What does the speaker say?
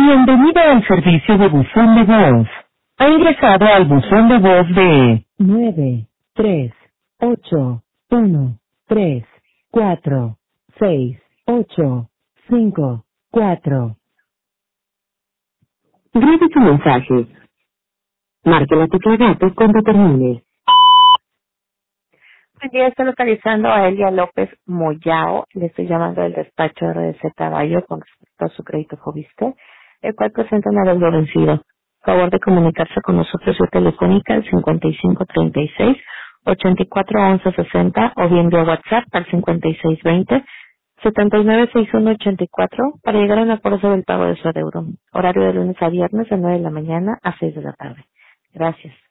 Bienvenido al servicio de buzón de voz. Ha ingresado al buzón de voz de 93813468544. Grabe su mensaje. Marque la tecla gato cuando termine. Buen día, estoy localizando a Elia López Moyao. Le estoy llamando del despacho RDC Caballo con respecto a su crédito Fobiste, el cual presenta un adeudo vencido. Favor de comunicarse con nosotros vía telefónica al 5536-841160 o bien vía WhatsApp al 5620-796184 para llegar a un acuerdo sobre el pago de su adeudo. Horario de lunes a viernes de 9 de la mañana a 6 de la tarde. Gracias.